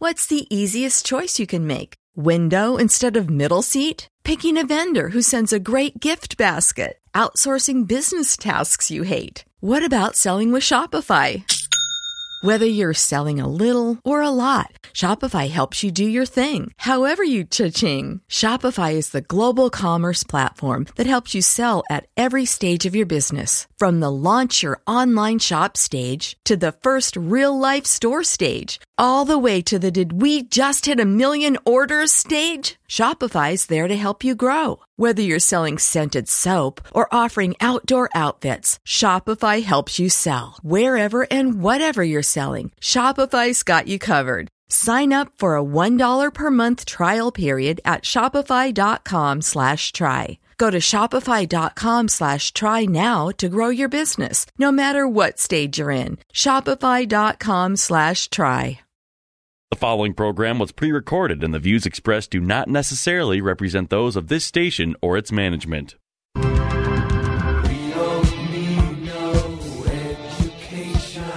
What's the easiest choice you can make? Window instead of middle seat? Picking a vendor who sends a great gift basket? Outsourcing business tasks you hate? What about selling with Shopify? Whether you're selling a little or a lot, Shopify helps you do your thing, however you cha-ching. Shopify is the global commerce platform that helps you sell at every stage of your business. From the launch your online shop stage to the first real-life store stage, all the way to the did we just hit a million orders stage. Shopify's there to help you grow. Whether you're selling scented soap or offering outdoor outfits, Shopify helps you sell. Wherever and whatever you're selling, Shopify's got you covered. Sign up for a $1 per month trial period at shopify.com/try. Go to shopify.com/try now to grow your business, no matter what stage you're in. Shopify.com/try. The following program was pre-recorded, and the views expressed do not necessarily represent those of this station or its management. We don't need no education.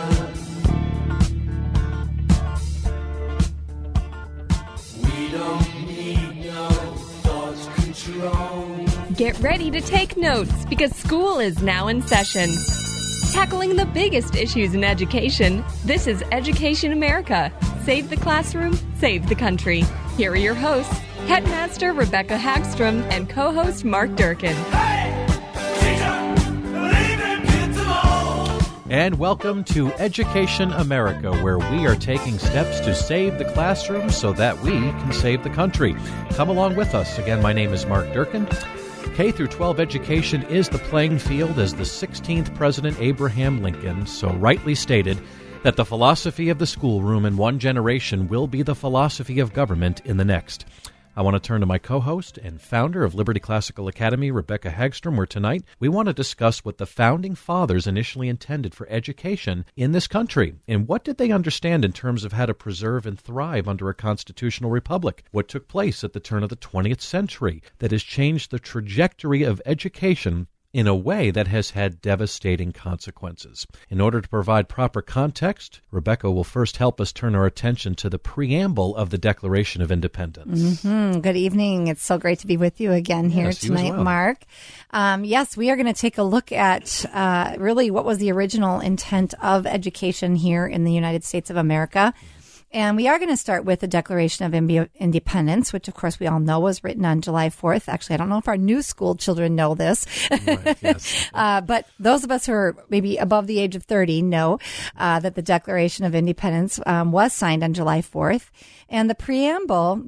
We don't need no thought control. Get ready to take notes because school is now in session. Tackling the biggest issues in education, this is Education America. Save the classroom, save the country. Here are your hosts, Headmaster Rebecca Hagstrom and co-host Mark Durkin. Hey, teacher, leave them kids alone. And welcome to Education America, where we are taking steps to save the classroom so that we can save the country. Come along with us. Again, my name is Mark Durkin. K through 12 education is the playing field, as the 16th President Abraham Lincoln so rightly stated that the philosophy of the schoolroom in one generation will be the philosophy of government in the next. I want to turn to my co-host and founder of Liberty Classical Academy, Rebecca Hagstrom, where tonight we want to discuss what the Founding Fathers initially intended for education in this country, and what did they understand in terms of how to preserve and thrive under a constitutional republic, what took place at the turn of the 20th century that has changed the trajectory of education in a way that has had devastating consequences. In order to provide proper context, Rebecca will first help us turn our attention to the preamble of the Declaration of Independence. Good evening. It's so great to be with you again here tonight, well. Mark. Yes, we are going to take a look at really what was the original intent of education here in the United States of America. And we are going to start with the Declaration of Independence, which, of course, we all know was written on July 4th. Actually, I don't know if our new school children know this. Right, yes. But those of us who are maybe above the age of 30 know that the Declaration of Independence was signed on July 4th. And the preamble,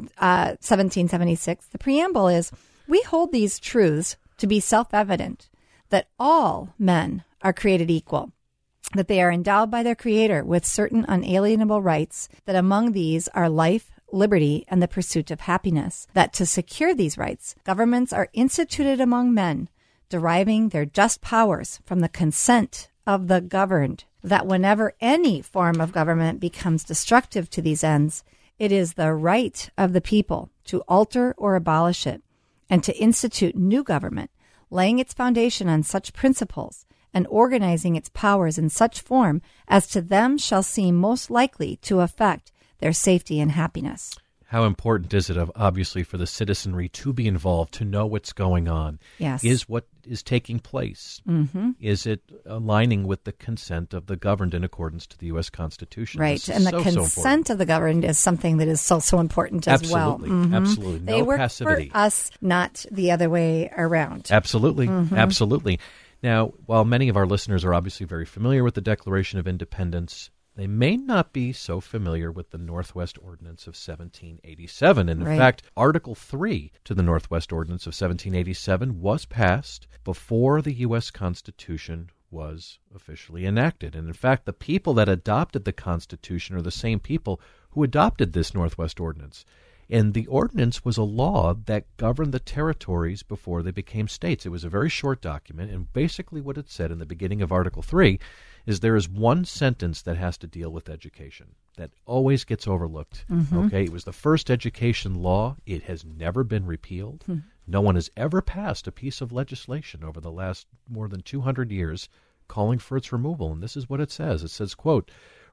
1776, the preamble is, we hold these truths to be self-evident, that all men are created equal, that they are endowed by their Creator with certain unalienable rights, that among these are life, liberty, and the pursuit of happiness, that to secure these rights, governments are instituted among men, deriving their just powers from the consent of the governed, that whenever any form of government becomes destructive to these ends, it is the right of the people to alter or abolish it, and to institute new government, laying its foundation on such principles and organizing its powers in such form as to them shall seem most likely to affect their safety and happiness. How important is it, obviously, for the citizenry to be involved, to know what's going on? Yes. Is what is taking place? Mm-hmm. Is it aligning with the consent of the governed in accordance to the U.S. Constitution? Right, and the consent of the governed is something that is so important as well. Absolutely, absolutely. They work passivity. For us, not the other way around. Absolutely, absolutely. Now, while many of our listeners are obviously very familiar with the Declaration of Independence, they may not be so familiar with the Northwest Ordinance of 1787. And in fact, Article 3 to the Northwest Ordinance of 1787 was passed before the U.S. Constitution was officially enacted. And in fact, the people that adopted the Constitution are the same people who adopted this Northwest Ordinance. And the ordinance was a law that governed the territories before they became states. It was a very short document, and basically what it said in the beginning of Article 3 is there is one sentence that has to deal with education that always gets overlooked. Okay, it was the first education law. It has never been repealed. No one has ever passed a piece of legislation over the last more than 200 years calling for its removal. And this is what it says. It says, quote,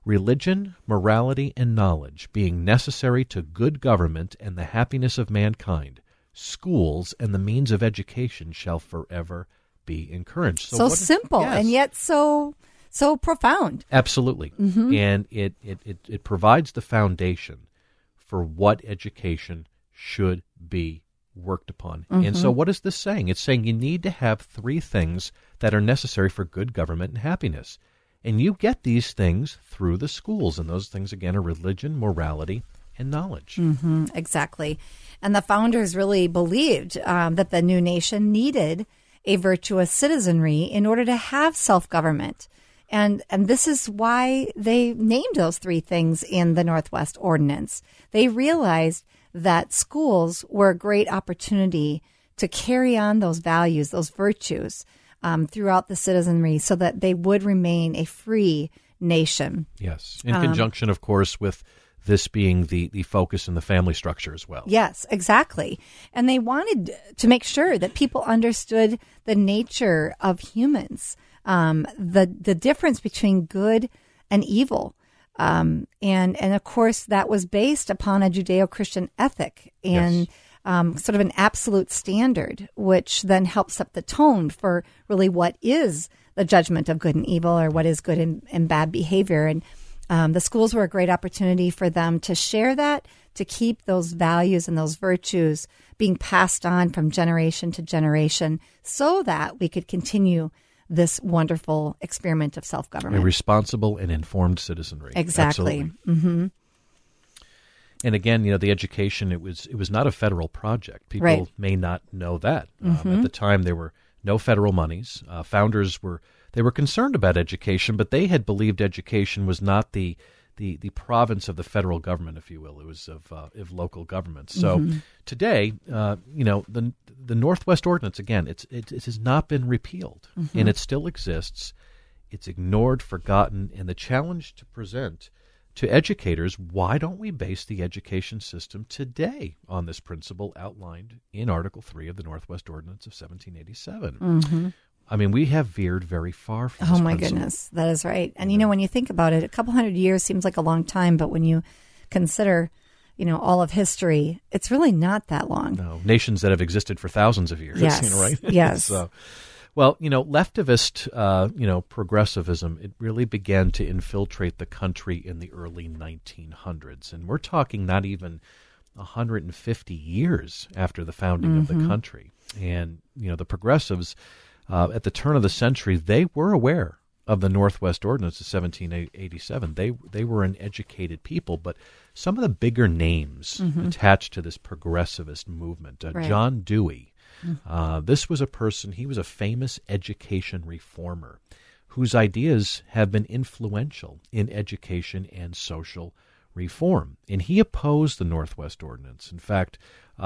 religion, morality, and knowledge being necessary to good government and the happiness of mankind, schools and the means of education shall forever be encouraged. So simple Yes. and yet so profound. Absolutely. And it provides the foundation for what education should be worked upon. And so what is this saying? It's saying you need to have three things that are necessary for good government and happiness. And you get these things through the schools. And those things, again, are religion, morality, and knowledge. Exactly. And the founders really believed that the new nation needed a virtuous citizenry in order to have self-government. And this is why they named those three things in the Northwest Ordinance. They realized that schools were a great opportunity to carry on those values, those virtues throughout the citizenry so that they would remain a free nation. Yes. In conjunction, of course, with this being the focus in the family structure as well. Yes, exactly. And they wanted to make sure that people understood the nature of humans, the difference between good and evil. And of course, that was based upon a Judeo-Christian ethic and sort of an absolute standard, which then helps set the tone for really what is the judgment of good and evil, or what is good and bad behavior. And the schools were a great opportunity for them to share that, to keep those values and those virtues being passed on from generation to generation so that we could continue this wonderful experiment of self-government. A responsible and informed citizenry. Exactly. Absolutely. And again, the education, it was not a federal project. People Right. may not know that. At the time, there were no federal monies. Founders were concerned about education, but they had believed education was not the province of the federal government, if you will. It was of local governments. So today, the Northwest Ordinance, again, it has not been repealed, and it still exists. It's ignored, forgotten, and the challenge to present to educators, why don't we base the education system today on this principle outlined in Article 3 of the Northwest Ordinance of 1787? I mean, we have veered very far from this Oh, my principle. goodness. That is right. And, when you think about it, a couple hundred years seems like a long time, but when you consider, all of history, it's really not that long. No, nations that have existed for thousands of years, Yes. right? Yes. So, well, leftist, progressivism, it really began to infiltrate the country in the early 1900s. And we're talking not even 150 years after the founding of the country. And, the progressives, at the turn of the century, they were aware of the Northwest Ordinance of 1787. They were an educated people, but some of the bigger names attached to this progressivist movement, Right. John Dewey, this was a person, he was a famous education reformer whose ideas have been influential in education and social reform. And he opposed the Northwest Ordinance. In fact,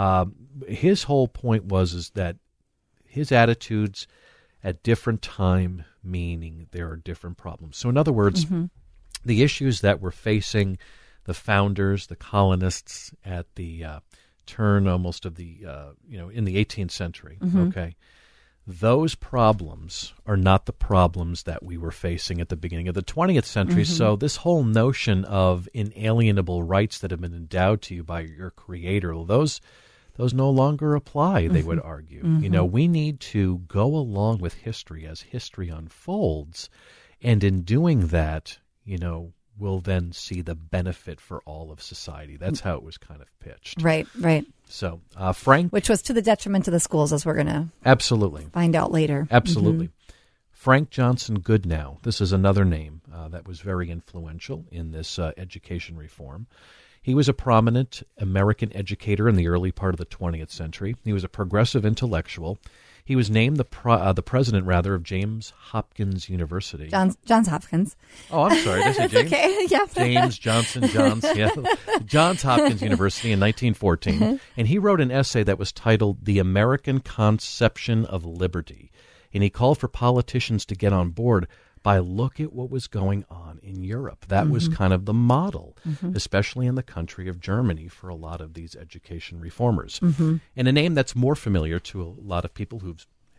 his whole point was that his attitudes at different time, meaning there are different problems. So in other words, the issues that were facing the founders, the colonists at the turn almost of the, in the 18th century, okay, those problems are not the problems that we were facing at the beginning of the 20th century. So this whole notion of inalienable rights that have been endowed to you by your creator, well, those no longer apply, they would argue. We need to go along with history as history unfolds. And in doing that, we'll then see the benefit for all of society. That's how it was kind of pitched. Right. So, Frank... Which was to the detriment of the schools, as we're going to Absolutely. find out later. Absolutely. Frank Johnson Goodnow, this is another name that was very influential in this education reform. He was a prominent American educator in the early part of the 20th century. He was a progressive intellectual. He was named the president, of James Hopkins University. Johns Hopkins. Oh, I'm sorry. Did I say It's James? okay. Yeah. James Johnson Johns, Johns Hopkins University in 1914. And he wrote an essay that was titled The American Conception of Liberty. And he called for politicians to get on board by look at what was going on in Europe. That was kind of the model, especially in the country of Germany, for a lot of these education reformers. And a name that's more familiar to a lot of people who've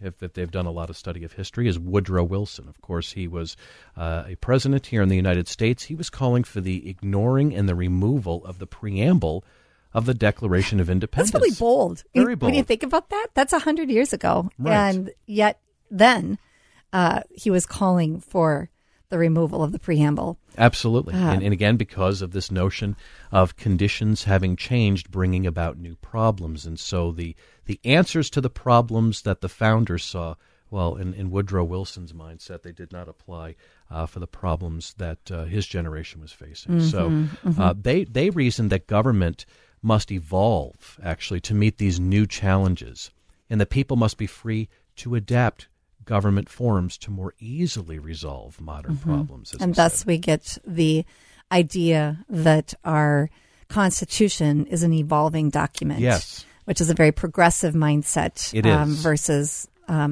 if they've done a lot of study of history, is Woodrow Wilson. Of course, he was a president here in the United States. He was calling for the ignoring and the removal of the preamble of the Declaration of Independence. That's really bold. Very bold. When you think about that, that's 100 years ago. Right. And yet then he was calling for the removal of the preamble. Absolutely. And again, because of this notion of conditions having changed, bringing about new problems. And so the answers to the problems that the founders saw, well, in Woodrow Wilson's mindset, they did not apply for the problems that his generation was facing. They reasoned that government must evolve, actually, to meet these new challenges, and that people must be free to adapt government forms to more easily resolve modern problems. And thus we get the idea that our Constitution is an evolving document. Yes. Which is a very progressive mindset. It is. Versus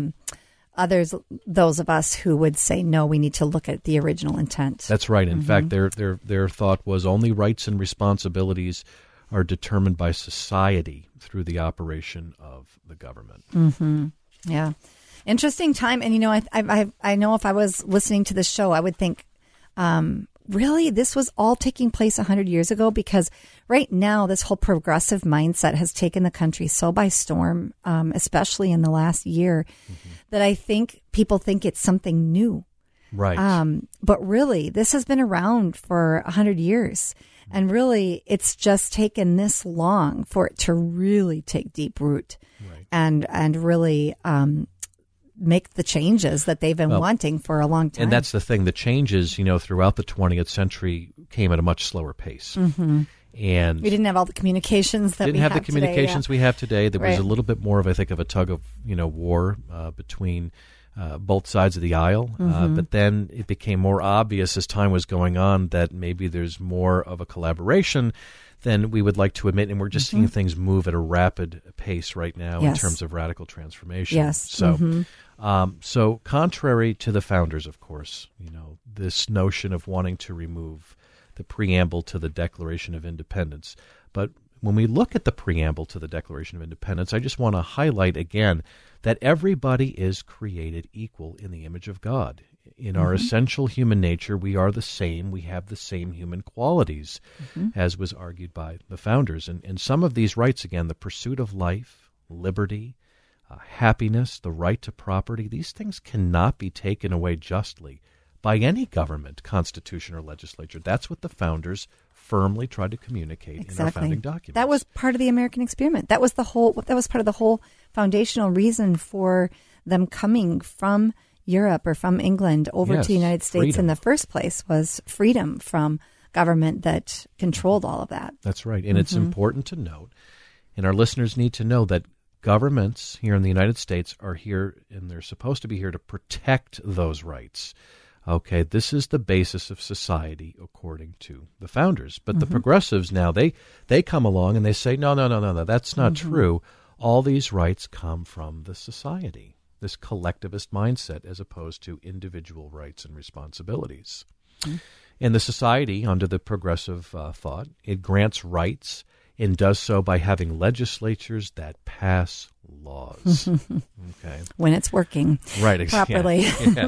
those of us who would say, no, we need to look at the original intent. That's right. In fact, their thought was only rights and responsibilities are determined by society through the operation of the government. Yeah. Interesting time. And, I know if I was listening to this show, I would think, really, this was all taking place 100 years ago? Because right now, this whole progressive mindset has taken the country so by storm, especially in the last year, that I think people think it's something new. Right. But really, this has been around for 100 years. And really, it's just taken this long for it to really take deep root and really make the changes that they've been wanting for a long time. And that's the thing. The changes, throughout the 20th century came at a much slower pace. And we didn't have all the communications that we have today. We have today. There was a little bit more of, I think, of a tug of, war between both sides of the aisle. But then it became more obvious as time was going on that maybe there's more of a collaboration than we would like to admit. And we're just seeing things move at a rapid pace right now in terms of radical transformation. Yes. So contrary to the founders, of course, this notion of wanting to remove the preamble to the Declaration of Independence. But when we look at the preamble to the Declaration of Independence, I just want to highlight again that everybody is created equal in the image of God. In our essential human nature, we are the same. We have the same human qualities, as was argued by the founders. And some of these rights, again, the pursuit of life, liberty, happiness, the right to property, these things cannot be taken away justly by any government, constitution, or legislature. That's what the founders firmly tried to communicate in our founding documents. That was part of the American experiment. That was part of the whole foundational reason for them coming from Europe or from England over to the United States in the first place, was freedom from government that controlled all of that. That's right. And it's important to note, and our listeners need to know, that governments here in the United States are here, and they're supposed to be here to protect those rights. Okay, this is the basis of society according to the founders. But the progressives now, they come along and they say, no, that's not true. All these rights come from the society, this collectivist mindset, as opposed to individual rights and responsibilities. And the society, under the progressive thought, it grants rights and does so by having legislatures that pass laws. Okay, when it's working properly.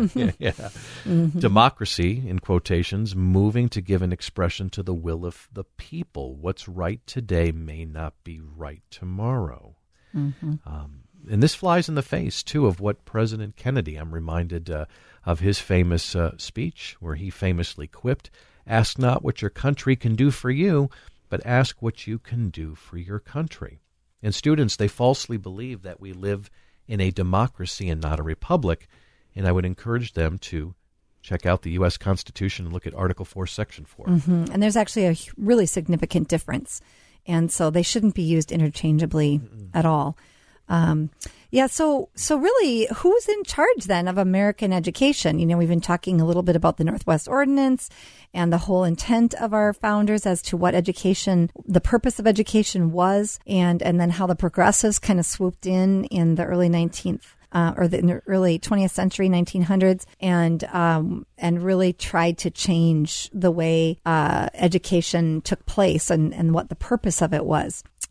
Democracy, in quotations, moving to give an expression to the will of the people. What's right today may not be right tomorrow. And this flies in the face, too, of what President Kennedy, I'm reminded of his famous speech, where he famously quipped, "Ask not what your country can do for you, but ask what you can do for your country." And students, they falsely believe that we live in a democracy and not a republic, and I would encourage them to check out the U.S. Constitution and look at Article 4, Section 4. And there's actually a really significant difference, and so they shouldn't be used interchangeably at all. So really, who's in charge then of American education? We've been talking a little bit about the Northwest Ordinance and the whole intent of our founders as to what education, the purpose of education was, and then how the progressives kind of swooped in the early 19th or the early 20th century, 1900s, and really tried to change the way education took place and what the purpose of it was.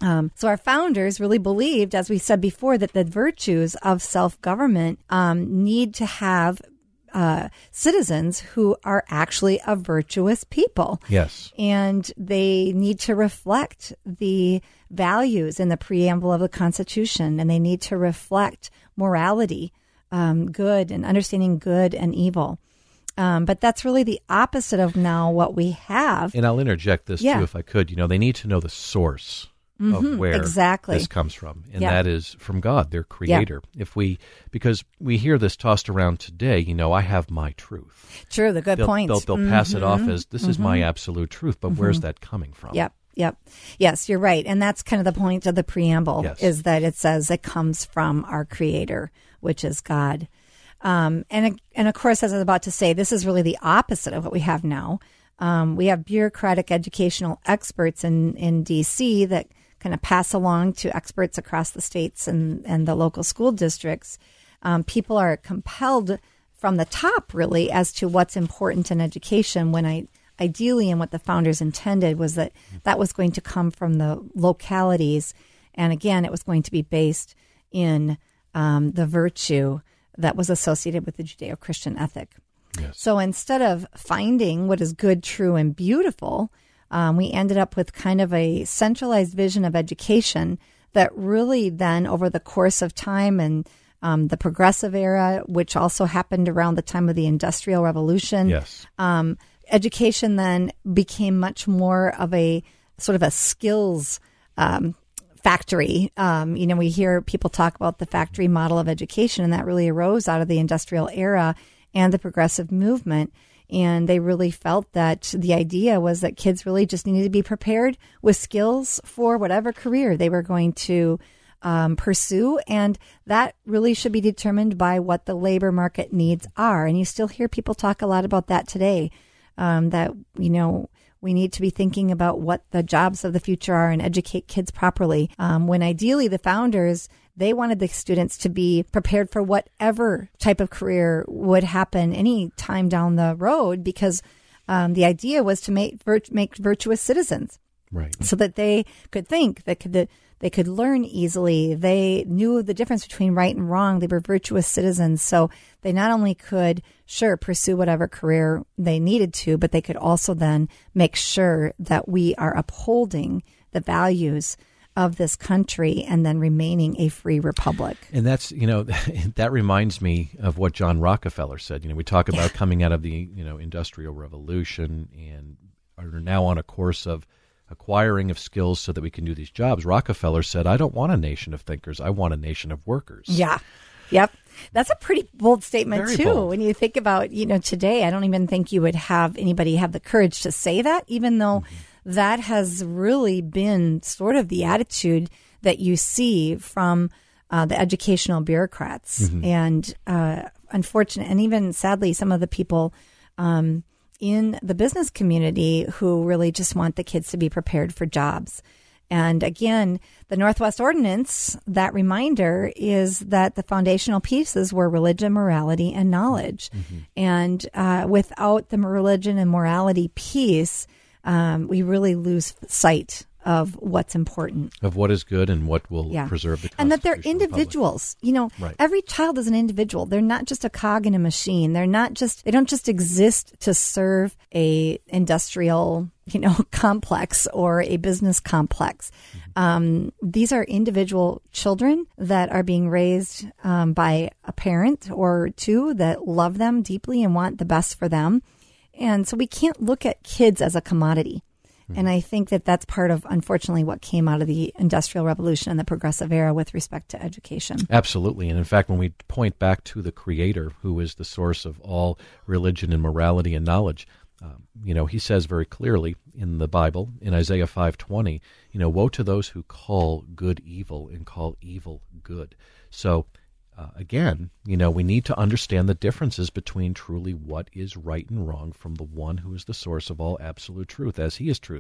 So our founders really believed, as we said before, that the virtues of self-government need to have citizens who are actually a virtuous people. Yes. And they need to reflect the values in the preamble of the Constitution, and they need to reflect morality, good and understanding good and evil. But that's really the opposite of now what we have. And I'll interject this too, if I could. They need to know the source of where this comes from, and that is from God, their creator. Because we hear this tossed around today, I have my truth. True, the good point. They'll pass it off as this is my absolute truth, but where's that coming from? Yep. Yes, you're right. And that's kind of the point of the preamble, is that it says it comes from our creator, which is God. And of course, as I was about to say, this is really the opposite of what we have now. We have bureaucratic educational experts in D.C. that kind of pass along to experts across the states and the local school districts. People are compelled from the top, really, as to what's important in education, when ideally and what the founders intended was that was going to come from the localities. And again, it was going to be based in the virtue that was associated with the Judeo-Christian ethic. Yes. So instead of finding what is good, true, and beautiful, we ended up with kind of a centralized vision of education that really then, over the course of time and the progressive era, which also happened around the time of the Industrial Revolution, education then became much more of a sort of a skills factory. We hear people talk about the factory model of education, and that really arose out of the industrial era and the progressive movement. And they really felt that the idea was that kids really just needed to be prepared with skills for whatever career they were going to pursue. And that really should be determined by what the labor market needs are. And you still hear people talk a lot about that today, that, we need to be thinking about what the jobs of the future are and educate kids properly. When ideally the founders, they wanted the students to be prepared for whatever type of career would happen any time down the road, because the idea was to make virtuous citizens, right? So that they could think, they could learn easily. They knew the difference between right and wrong. They were virtuous citizens, so they not only could pursue whatever career they needed to, but they could also then make sure that we are upholding the values of this country and then remaining a free republic. And that's, that reminds me of what John Rockefeller said. We talk about coming out of the, Industrial Revolution and are now on a course of acquiring of skills so that we can do these jobs. Rockefeller said, I don't want a nation of thinkers. I want a nation of workers. Yeah. Yep. That's a pretty bold statement, Very too. bold. When you think about, today, I don't even think you would have anybody have the courage to say that, even though that has really been sort of the attitude that you see from the educational bureaucrats. And unfortunately, and even sadly, some of the people in the business community who really just want the kids to be prepared for jobs. And again, the Northwest Ordinance, that reminder is that the foundational pieces were religion, morality, and knowledge. And without the religion and morality piece, we really lose sight of what's important. Of what is good and what will preserve the Constitution. And that they're individuals. Right. Every child is an individual. They're not just a cog in a machine. They don't just exist to serve a industrial, complex or a business complex. These are individual children that are being raised by a parent or two that love them deeply and want the best for them. And so we can't look at kids as a commodity. And I think that that's part of, unfortunately, what came out of the Industrial Revolution and the Progressive Era with respect to education. Absolutely. And in fact, when we point back to the Creator, who is the source of all religion and morality and knowledge, he says very clearly in the Bible, in Isaiah 5:20, woe to those who call good evil and call evil good. So again, we need to understand the differences between truly what is right and wrong from the one who is the source of all absolute truth, as he is truth.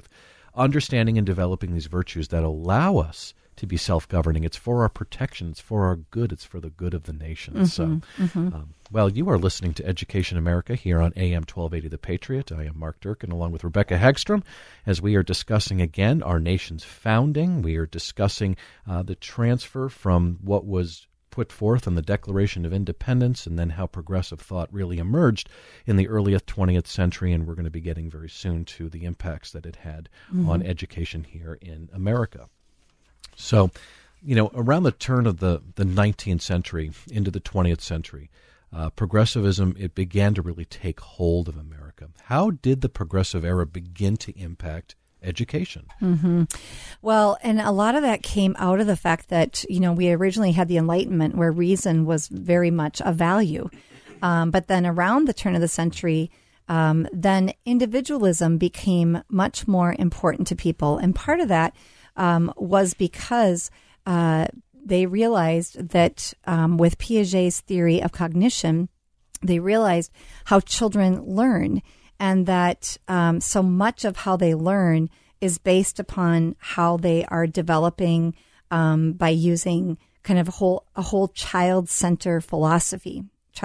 understanding and developing these virtues that allow us to be self-governing. It's for our protection. It's for our good. It's for the good of the nation. Well, you are listening to Education America here on AM 1280 The Patriot. I am Mark Durkin along with Rebecca Hagstrom as we are discussing again our nation's founding. We are discussing the transfer from what was put forth in the Declaration of Independence and then how progressive thought really emerged in the early 20th century, and we're going to be getting very soon to the impacts that it had on education here in America. So, around the turn of the 19th century into the 20th century, progressivism, it began to really take hold of America. How did the progressive era begin to impact education? Well, and a lot of that came out of the fact that, we originally had the Enlightenment where reason was very much a value. But then around the turn of the century, then individualism became much more important to people. And part of that was because they realized that with Piaget's theory of cognition, they realized how children learn, and that so much of how they learn is based upon how they are developing by using kind of a whole child-centered philosophy.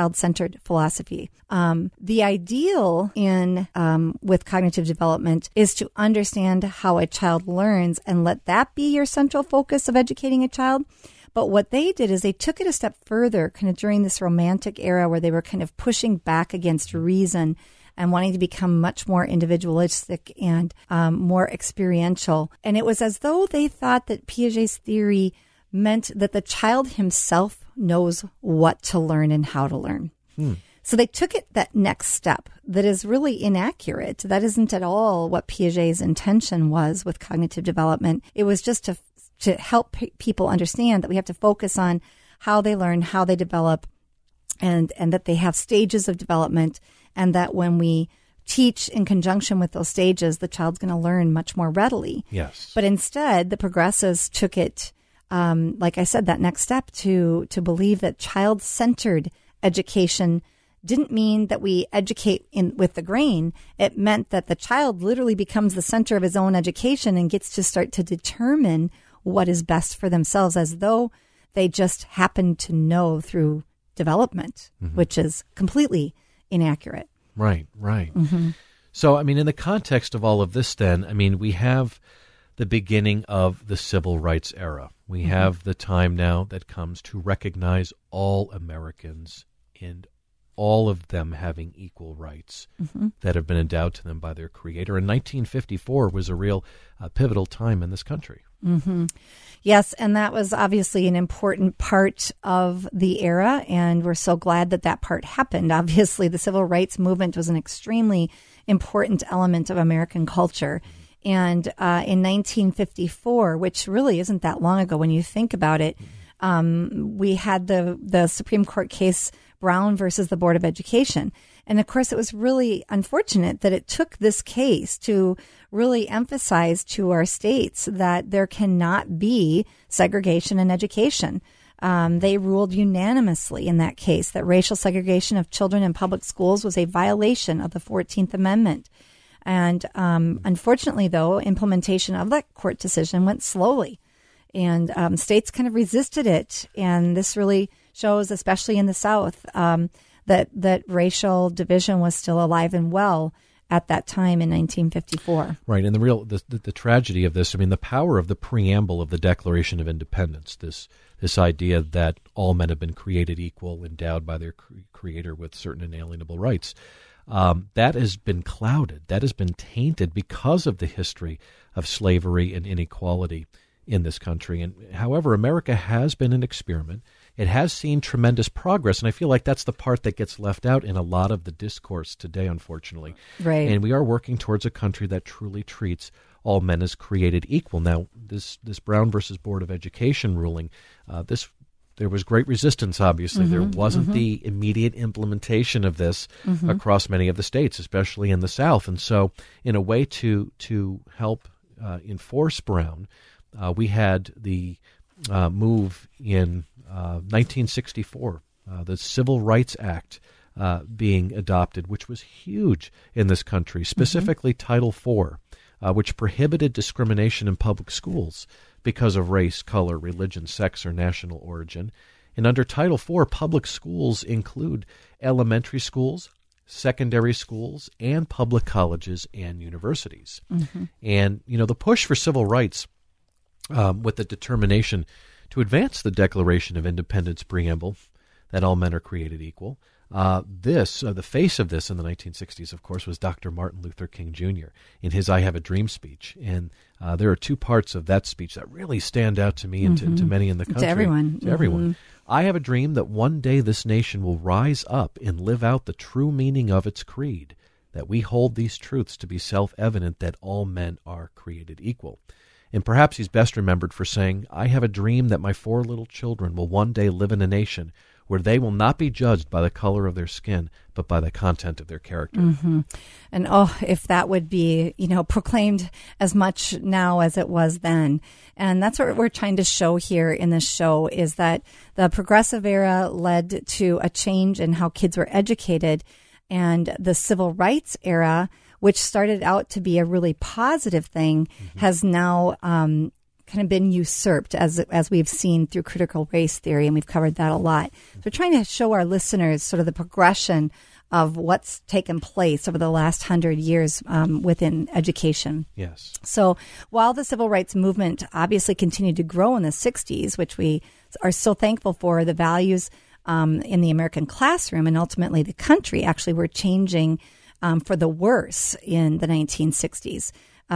The ideal in with cognitive development is to understand how a child learns and let that be your central focus of educating a child. But what they did is they took it a step further, kind of during this romantic era where they were kind of pushing back against reason and wanting to become much more individualistic and more experiential. And it was as though they thought that Piaget's theory meant that the child himself knows what to learn and how to learn. So they took it that next step that is really inaccurate. That isn't at all what Piaget's intention was with cognitive development. It was just to help people understand that we have to focus on how they learn, how they develop, and that they have stages of development, and that when we teach in conjunction with those stages, the child's going to learn much more readily. Yes. But instead, the progressives took it, like I said, that next step to believe that child-centered education didn't mean that we educate with the grain. It meant that the child literally becomes the center of his own education and gets to start to determine what is best for themselves, as though they just happen to know through development, which is completely inaccurate. Right. So, in the context of all of this then, we have the beginning of the civil rights era. We have the time now that comes to recognize all Americans and all of them having equal rights that have been endowed to them by their creator. And 1954 was a real pivotal time in this country. Yes, and that was obviously an important part of the era, and we're so glad that part happened. Obviously, the civil rights movement was an extremely important element of American culture. And in 1954, which really isn't that long ago when you think about it, we had the Supreme Court case Brown versus the Board of Education. And of course, it was really unfortunate that it took this case to really emphasize to our states that there cannot be segregation in education. They ruled unanimously in that case that racial segregation of children in public schools was a violation of the 14th Amendment. And unfortunately, though, implementation of that court decision went slowly. And states kind of resisted it. And this really shows, especially in the South, that racial division was still alive and well at that time in 1954. Right, and the tragedy of this, the power of the preamble of the Declaration of Independence, this idea that all men have been created equal, endowed by their creator with certain inalienable rights, that has been clouded, that has been tainted because of the history of slavery and inequality in this country. And however, America has been an experiment. It has seen tremendous progress, and I feel like that's the part that gets left out in a lot of the discourse today, unfortunately. Right. And we are working towards a country that truly treats all men as created equal. Now, this Brown versus Board of Education ruling, there was great resistance, obviously. There wasn't the immediate implementation of this across many of the states, especially in the South. And so, in a way to help enforce Brown, we had the move in 1964, the Civil Rights Act being adopted, which was huge in this country, specifically Title IV which prohibited discrimination in public schools because of race, color, religion, sex, or national origin. And under Title IV, public schools include elementary schools, secondary schools, and public colleges and universities. And, the push for civil rights with the determination to advance the Declaration of Independence preamble that all men are created equal. The face of this in the 1960s, of course, was Dr. Martin Luther King Jr. in his I Have a Dream speech. And there are two parts of that speech that really stand out to me and to many in the country. To everyone. To everyone. I have a dream that one day this nation will rise up and live out the true meaning of its creed, that we hold these truths to be self-evident that all men are created equal. And perhaps he's best remembered for saying, I have a dream that my 4 little children will one day live in a nation where they will not be judged by the color of their skin, but by the content of their character. And if that would be, proclaimed as much now as it was then. And that's what we're trying to show here in this show, is that the progressive era led to a change in how kids were educated, and the civil rights era, which started out to be a really positive thing, has now kind of been usurped, as we've seen through critical race theory, and we've covered that a lot. So we're trying to show our listeners sort of the progression of what's taken place over the last 100 years within education. Yes. So while the civil rights movement obviously continued to grow in the 60s, which we are so thankful for, the values in the American classroom and ultimately the country actually were changing for the worse in the 1960s.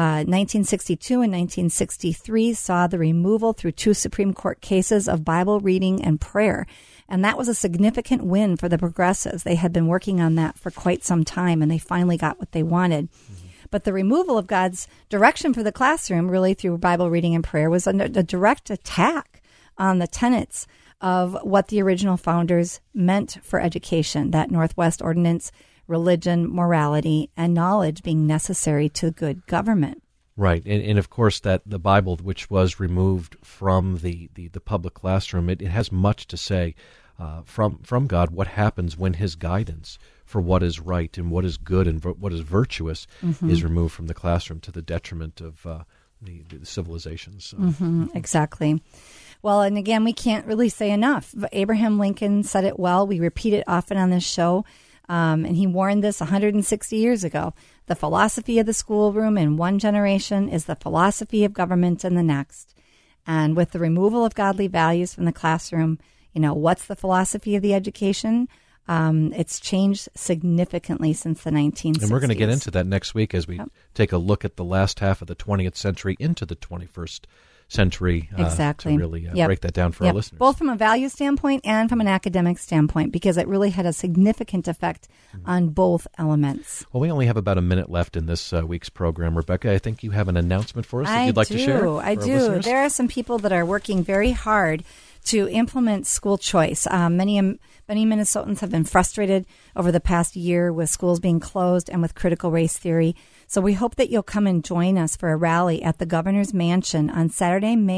1962 and 1963 saw the removal through 2 Supreme Court cases of Bible reading and prayer. And that was a significant win for the progressives. They had been working on that for quite some time, and they finally got what they wanted. But the removal of God's direction for the classroom, really through Bible reading and prayer, was a direct attack on the tenets of what the original founders meant for education, that Northwest Ordinance, religion, morality, and knowledge being necessary to good government. Right. And of course, that the Bible, which was removed from the public classroom, it has much to say from God, what happens when his guidance for what is right and what is good and what is virtuous is removed from the classroom to the detriment of the civilizations. Exactly. Well, and again, we can't really say enough. Abraham Lincoln said it well. We repeat it often on this show. And he warned this 160 years ago. The philosophy of the schoolroom in one generation is the philosophy of government in the next. And with the removal of godly values from the classroom, what's the philosophy of the education? It's changed significantly since the 1960s. And we're going to get into that next week as we take a look at the last half of the 20th century into the 21st century exactly. to really break that down for our listeners. Both from a value standpoint and from an academic standpoint, because it really had a significant effect on both elements. Well, we only have about a minute left in this week's program. Rebecca, I think you have an announcement for us that you'd like to share. I do. There are some people that are working very hard to implement school choice. Many Minnesotans have been frustrated over the past year with schools being closed and with critical race theory. So we hope that you'll come and join us for a rally at the Governor's Mansion on Saturday, May